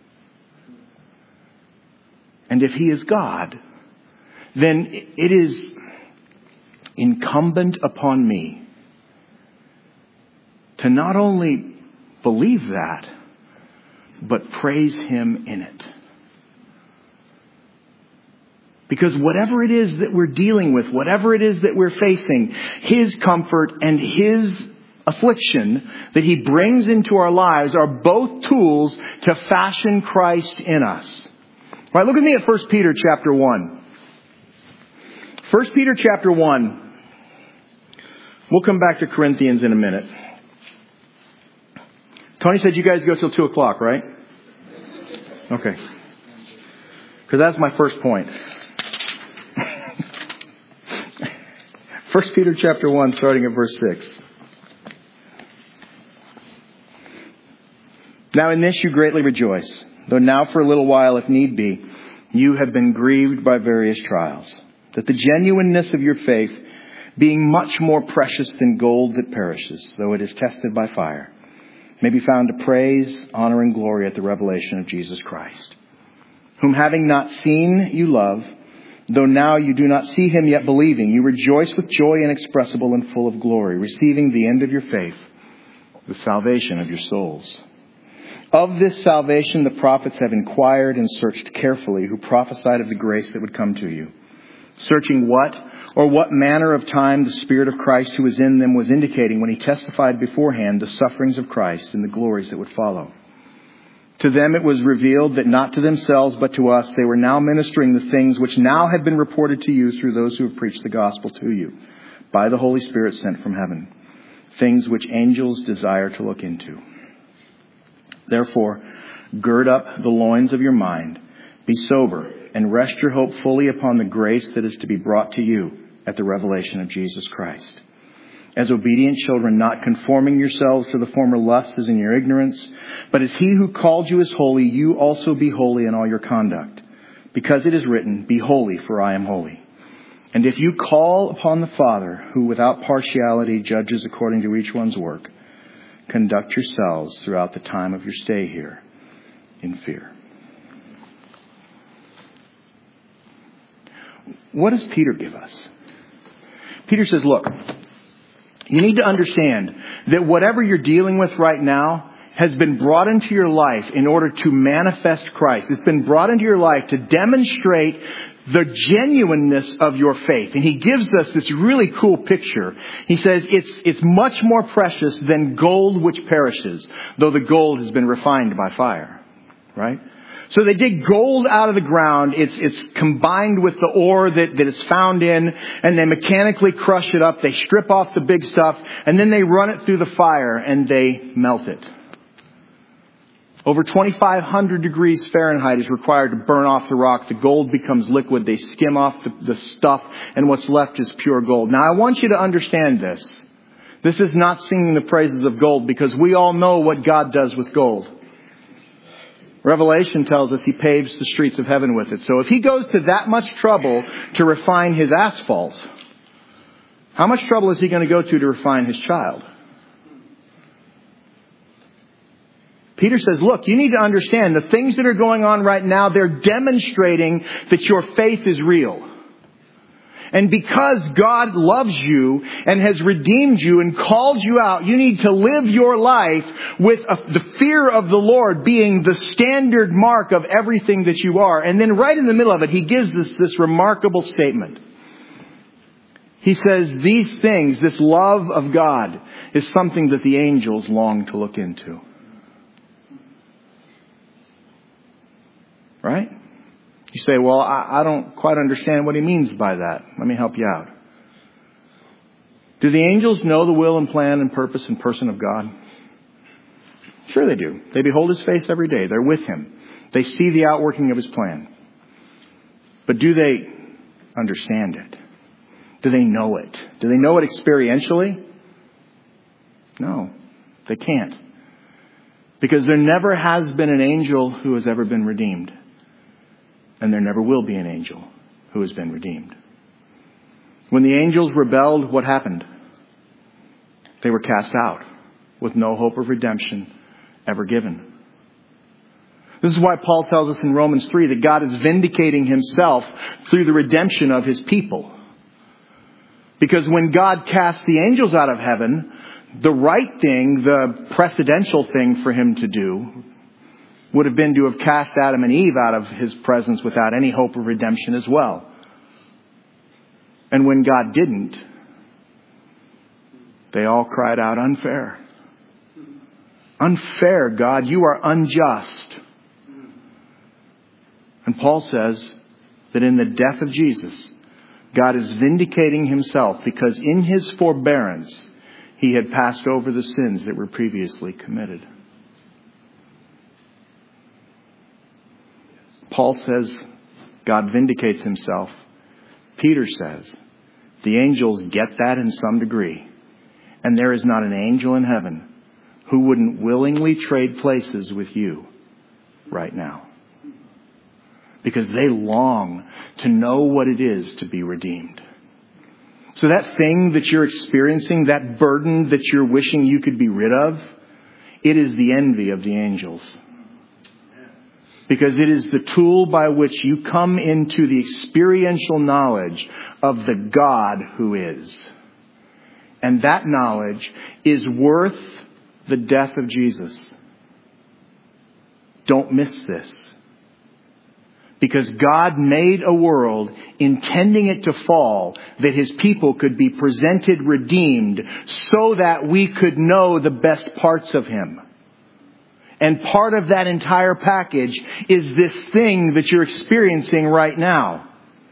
And if He is God, then it is incumbent upon me to not only believe that, but praise Him in it. Because whatever it is that we're dealing with, whatever it is that we're facing, His comfort and His affliction that He brings into our lives are both tools to fashion Christ in us. All right, look at me at 1 Peter chapter 1. 1 Peter chapter 1. We'll come back to Corinthians in a minute. Tony said you guys go till 2 o'clock, right? Okay. Because that's my first point. 1 Peter chapter 1, starting at verse 6. Now in this you greatly rejoice, though now for a little while, if need be, you have been grieved by various trials, that the genuineness of your faith, being much more precious than gold that perishes, though it is tested by fire, may be found to praise, honor, and glory at the revelation of Jesus Christ, whom having not seen you love, though now you do not see Him yet believing, you rejoice with joy inexpressible and full of glory, receiving the end of your faith, the salvation of your souls. Of this salvation the prophets have inquired and searched carefully, who prophesied of the grace that would come to you, searching what or what manner of time the Spirit of Christ who was in them was indicating when He testified beforehand the sufferings of Christ and the glories that would follow. To them it was revealed that not to themselves but to us they were now ministering the things which now have been reported to you through those who have preached the gospel to you by the Holy Spirit sent from heaven, things which angels desire to look into. Therefore, gird up the loins of your mind, be sober, and rest your hope fully upon the grace that is to be brought to you at the revelation of Jesus Christ. as obedient children, not conforming yourselves to the former lusts as in your ignorance. But as he who called you is holy, you also be holy in all your conduct. Because it is written, be holy, for I am holy. And if you call upon the Father, who without partiality judges according to each one's work, conduct yourselves throughout the time of your stay here in fear. What does Peter give us? Peter says, look, you need to understand that whatever you're dealing with right now has been brought into your life in order to manifest Christ. It's been brought into your life to demonstrate the genuineness of your faith. And he gives us this really cool picture. He says it's much more precious than gold which perishes, though the gold has been refined by fire. Right? So they dig gold out of the ground. It's combined with the ore that it's found in, and they mechanically crush it up. They strip off the big stuff, and then they run it through the fire and they melt it. Over 2,500 degrees Fahrenheit is required to burn off the rock. The gold becomes liquid. They skim off the stuff, and what's left is pure gold. Now, I want you to understand this. This is not singing the praises of gold, because we all know what God does with gold. Revelation tells us he paves the streets of heaven with it. So if he goes to that much trouble to refine his asphalt, how much trouble is he going to go to refine his child? Peter says, look, you need to understand the things that are going on right now, they're demonstrating that your faith is real. And because God loves you and has redeemed you and called you out, you need to live your life with the fear of the Lord being the standard mark of everything that you are. And then right in the middle of it, he gives us this remarkable statement. He says, these things, this love of God, is something that the angels long to look into. Right? You say, well, I don't quite understand what he means by that. Let me help you out. Do the angels know the will and plan and purpose and person of God? Sure they do. They behold his face every day. They're with him. They see the outworking of his plan. But do they understand it? Do they know it? Do they know it experientially? No, they can't. Because there never has been an angel who has ever been redeemed. And there never will be an angel who has been redeemed. When the angels rebelled, what happened? They were cast out with no hope of redemption ever given. This is why Paul tells us in Romans 3 that God is vindicating himself through the redemption of his people. Because when God cast the angels out of heaven, the right thing, the precedential thing for him to do would have been to have cast Adam and Eve out of his presence without any hope of redemption as well. And when God didn't, they all cried out, unfair. Unfair, God, you are unjust. And Paul says that in the death of Jesus, God is vindicating himself because in his forbearance, he had passed over the sins that were previously committed. Paul says God vindicates himself. Peter says the angels get that in some degree. And there is not an angel in heaven who wouldn't willingly trade places with you right now. Because they long to know what it is to be redeemed. So that thing that you're experiencing, that burden that you're wishing you could be rid of, it is the envy of the angels. Because it is the tool by which you come into the experiential knowledge of the God who is. And that knowledge is worth the death of Jesus. Don't miss this. Because God made a world intending it to fall that his people could be presented redeemed so that we could know the best parts of him. And part of that entire package is this thing that you're experiencing right now.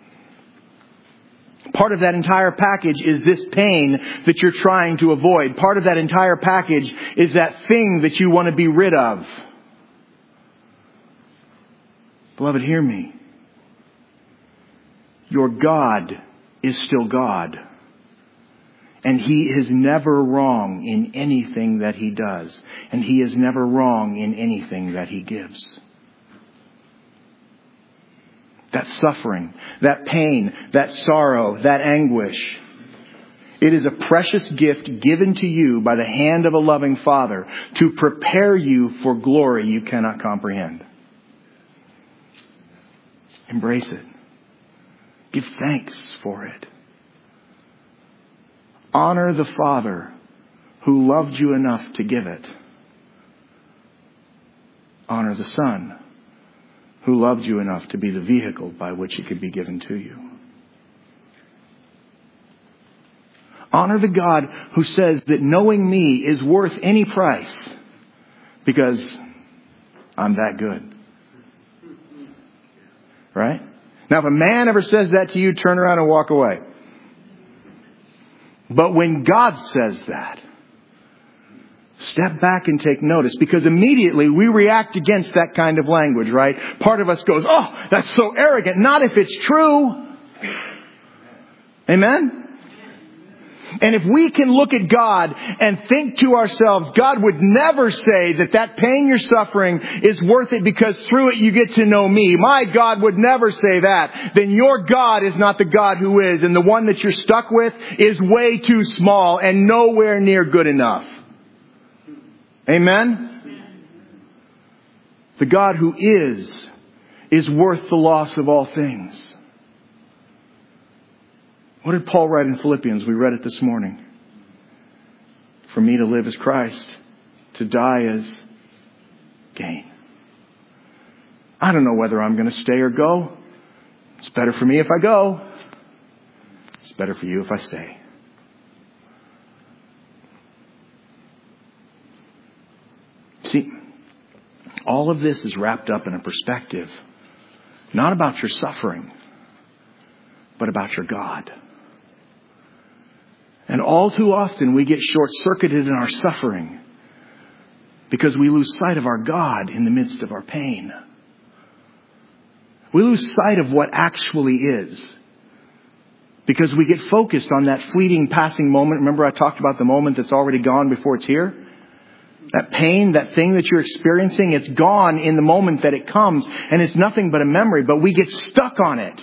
Part of that entire package is this pain that you're trying to avoid. Part of that entire package is that thing that you want to be rid of. Beloved, hear me. Your God is still God. And He is never wrong in anything that He does. And He is never wrong in anything that He gives. That suffering, that pain, that sorrow, that anguish. It is a precious gift given to you by the hand of a loving Father to prepare you for glory you cannot comprehend. Embrace it. Give thanks for it. Honor the Father who loved you enough to give it. Honor the Son who loved you enough to be the vehicle by which it could be given to you. Honor the God who says that knowing me is worth any price because I'm that good. Right? Now, if a man ever says that to you, turn around and walk away. But when God says that, step back and take notice, because immediately we react against that kind of language, right? Part of us goes, oh, that's so arrogant. Not if it's true. Amen? And if we can look at God and think to ourselves, God would never say that pain you're suffering is worth it because through it you get to know me. My God would never say that. Then your God is not the God who is. And the one that you're stuck with is way too small and nowhere near good enough. Amen? The God who is worth the loss of all things. What did Paul write in Philippians? We read it this morning. For me to live is Christ, to die is gain. I don't know whether I'm going to stay or go. It's better for me if I go. It's better for you if I stay. See, all of this is wrapped up in a perspective, not about your suffering, but about your God. And all too often we get short-circuited in our suffering because we lose sight of our God in the midst of our pain. We lose sight of what actually is because we get focused on that fleeting passing moment. Remember I talked about the moment that's already gone before it's here? That pain, that thing that you're experiencing, it's gone in the moment that it comes and it's nothing but a memory, but we get stuck on it.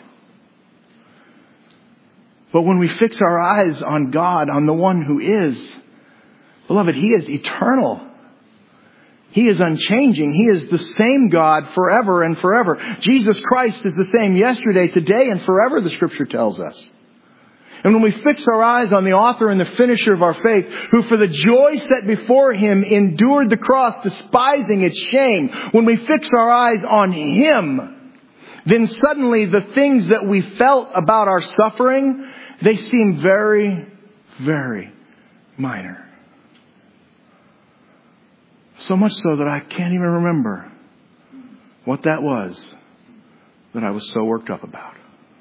But when we fix our eyes on God, on the one who is, beloved, He is eternal. He is unchanging. He is the same God forever and forever. Jesus Christ is the same yesterday, today, and forever, the Scripture tells us. And when we fix our eyes on the author and the finisher of our faith, who for the joy set before Him endured the cross, despising its shame, when we fix our eyes on Him, then suddenly the things that we felt about our suffering, they seem very, very minor. So much so that I can't even remember what that was that I was so worked up about.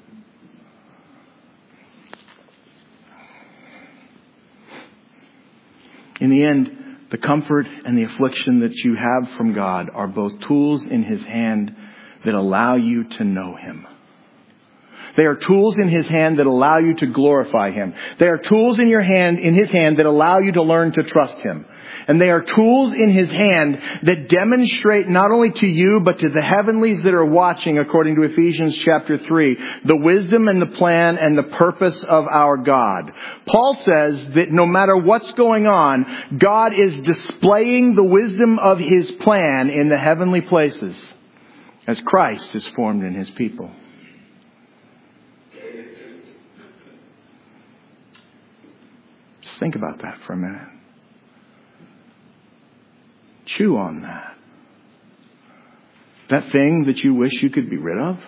In the end, the comfort and the affliction that you have from God are both tools in His hand that allow you to know Him. They are tools in His hand that allow you to glorify Him. They are tools in His hand that allow you to learn to trust Him. And they are tools in His hand that demonstrate not only to you, but to the heavenlies that are watching, according to Ephesians chapter 3, the wisdom and the plan and the purpose of our God. Paul says that no matter what's going on, God is displaying the wisdom of His plan in the heavenly places as Christ is formed in His people. Just think about that for a minute. Chew on that. That thing that you wish you could be rid of.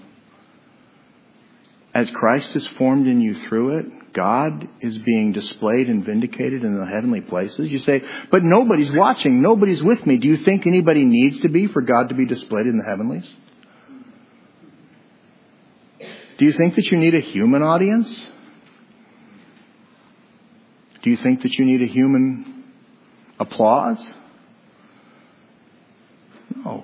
As Christ is formed in you through it, God is being displayed and vindicated in the heavenly places. You say, but nobody's watching. Nobody's with me. Do you think anybody needs to be for God to be displayed in the heavenlies? Do you think that you need a human audience? Do you think that you need a human applause? No.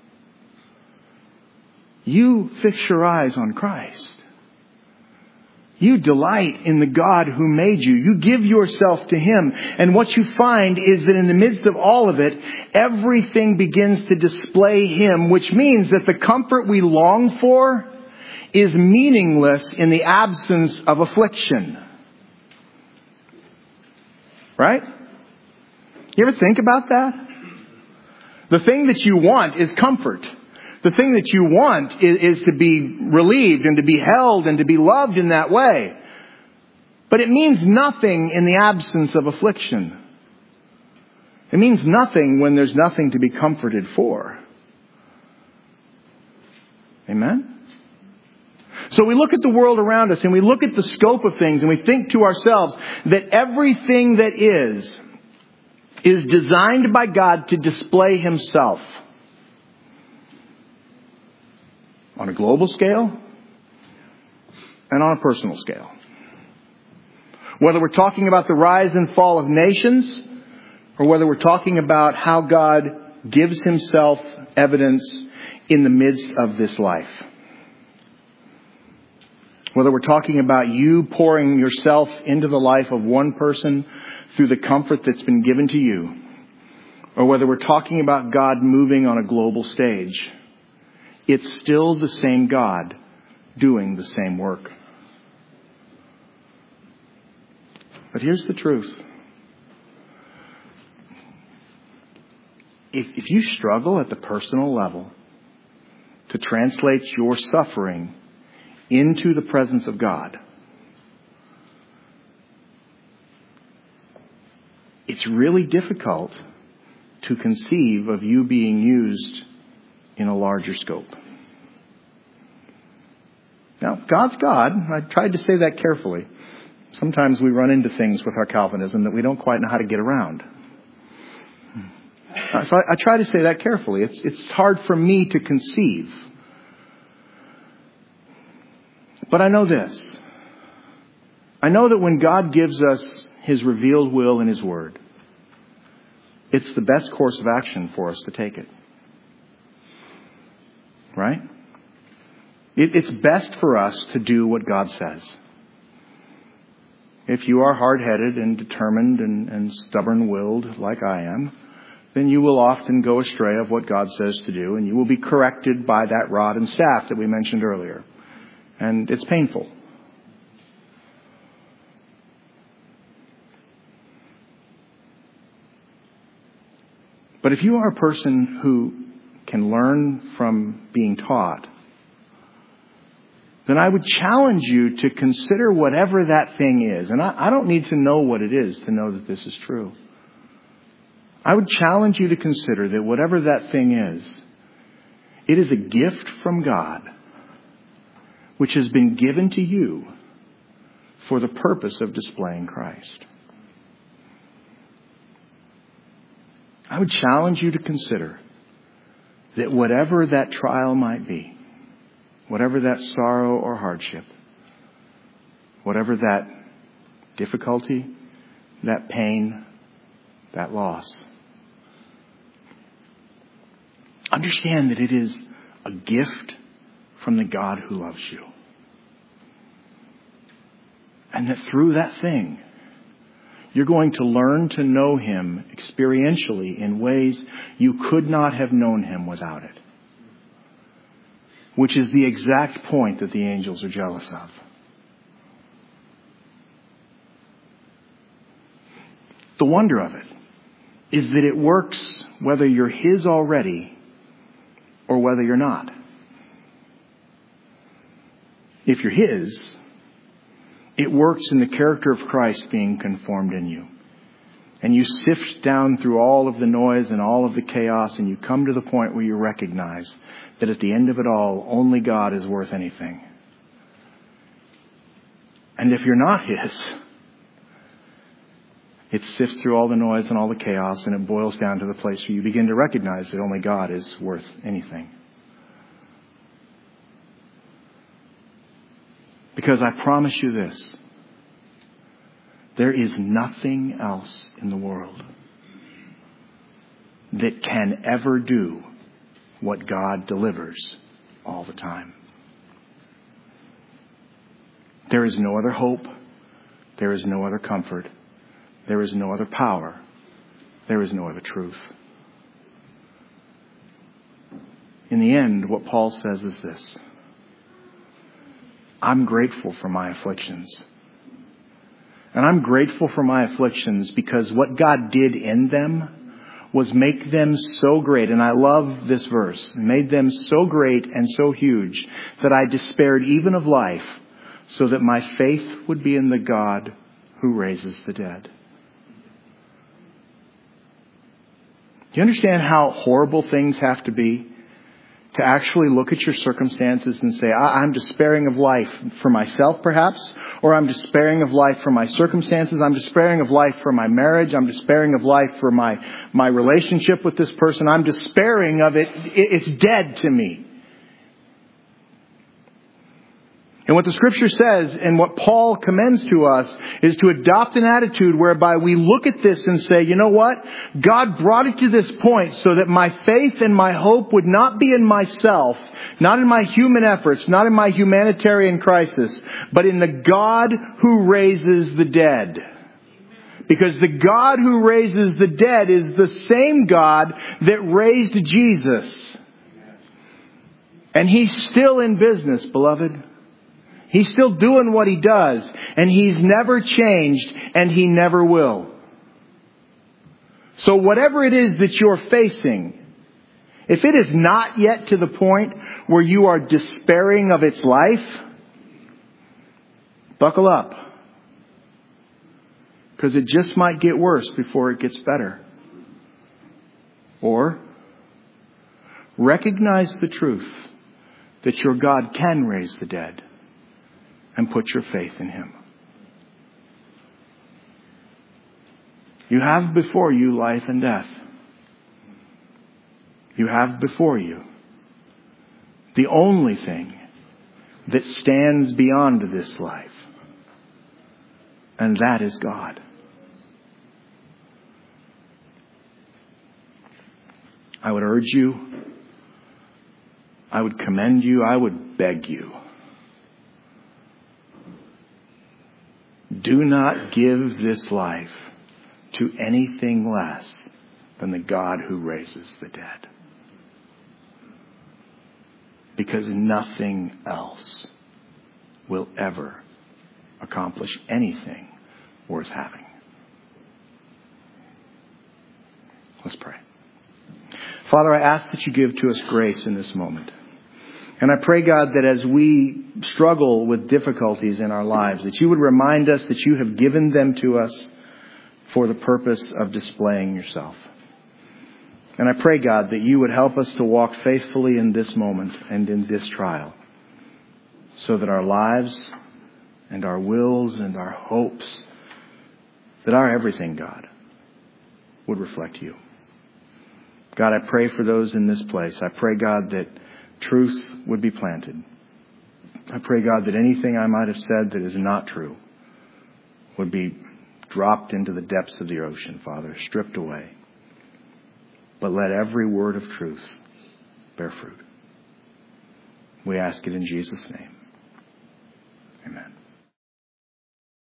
You fix your eyes on Christ. You delight in the God who made you. You give yourself to Him. And what you find is that in the midst of all of it, everything begins to display Him, which means that the comfort we long for is meaningless in the absence of affliction. Right? You ever think about that? The thing that you want is comfort. The thing that you want is to be relieved and to be held and to be loved in that way. But it means nothing in the absence of affliction. It means nothing when there's nothing to be comforted for. Amen? So we look at the world around us and we look at the scope of things and we think to ourselves that everything that is designed by God to display Himself. On a global scale and on a personal scale. Whether we're talking about the rise and fall of nations or whether we're talking about how God gives Himself evidence in the midst of this life. Whether we're talking about you pouring yourself into the life of one person through the comfort that's been given to you, or whether we're talking about God moving on a global stage, it's still the same God doing the same work. But here's the truth. If you struggle at the personal level to translate your suffering into the presence of God, it's really difficult to conceive of you being used in a larger scope. Now, God's God. I tried to say that carefully. Sometimes we run into things with our Calvinism that we don't quite know how to get around. So I try to say that carefully. It's hard for me to conceive. But I know this. I know that when God gives us His revealed will in His Word, it's the best course of action for us to take it. Right? It's best for us to do what God says. If you are hard-headed and determined and stubborn-willed like I am, then you will often go astray of what God says to do, and you will be corrected by that rod and staff that we mentioned earlier. And it's painful. But if you are a person who can learn from being taught, then I would challenge you to consider whatever that thing is. And I don't need to know what it is to know that this is true. I would challenge you to consider that whatever that thing is, it is a gift from God which has been given to you for the purpose of displaying Christ. I would challenge you to consider that whatever that trial might be, whatever that sorrow or hardship, whatever that difficulty, that pain, that loss, understand that it is a gift from the God who loves you. And that through that thing, you're going to learn to know Him experientially in ways you could not have known Him without it. Which is the exact point that the angels are jealous of. The wonder of it is that it works whether you're His already or whether you're not. If you're His, it works in the character of Christ being conformed in you. And you sift down through all of the noise and all of the chaos, and you come to the point where you recognize that at the end of it all, only God is worth anything. And if you're not His, it sifts through all the noise and all the chaos, and it boils down to the place where you begin to recognize that only God is worth anything. Because I promise you this, there is nothing else in the world that can ever do what God delivers all the time. There is no other hope. There is no other comfort. There is no other power. There is no other truth. In the end, what Paul says is this: I'm grateful for my afflictions. And I'm grateful for my afflictions because what God did in them was make them so great. And I love this verse. Made them so great and so huge that I despaired even of life, so that my faith would be in the God who raises the dead. Do you understand how horrible things have to be to actually look at your circumstances and say, I'm despairing of life for myself perhaps, or I'm despairing of life for my circumstances, I'm despairing of life for my marriage, I'm despairing of life for my relationship with this person, I'm despairing of it, it's dead to me. And what the Scripture says and what Paul commends to us is to adopt an attitude whereby we look at this and say, you know what? God brought it to this point so that my faith and my hope would not be in myself, not in my human efforts, not in my humanitarian crisis, but in the God who raises the dead. Because the God who raises the dead is the same God that raised Jesus. And He's still in business, beloved. He's still doing what He does, and He's never changed, and He never will. So whatever it is that you're facing, if it is not yet to the point where you are despairing of its life, buckle up. Because it just might get worse before it gets better. Or recognize the truth that your God can raise the dead. And put your faith in Him. You have before you life and death. You have before you the only thing that stands beyond this life. And that is God. I would urge you, I would commend you, I would beg you, do not give this life to anything less than the God who raises the dead. Because nothing else will ever accomplish anything worth having. Let's pray. Father, I ask that you give to us grace in this moment. And I pray, God, that as we struggle with difficulties in our lives, that you would remind us that you have given them to us for the purpose of displaying yourself. And I pray, God, that you would help us to walk faithfully in this moment and in this trial, so that our lives and our wills and our hopes, that our everything, God, would reflect you. God, I pray for those in this place. I pray, God, that truth would be planted. I pray, God, that anything I might have said that is not true would be dropped into the depths of the ocean, Father, stripped away. But let every word of truth bear fruit. We ask it in Jesus' name.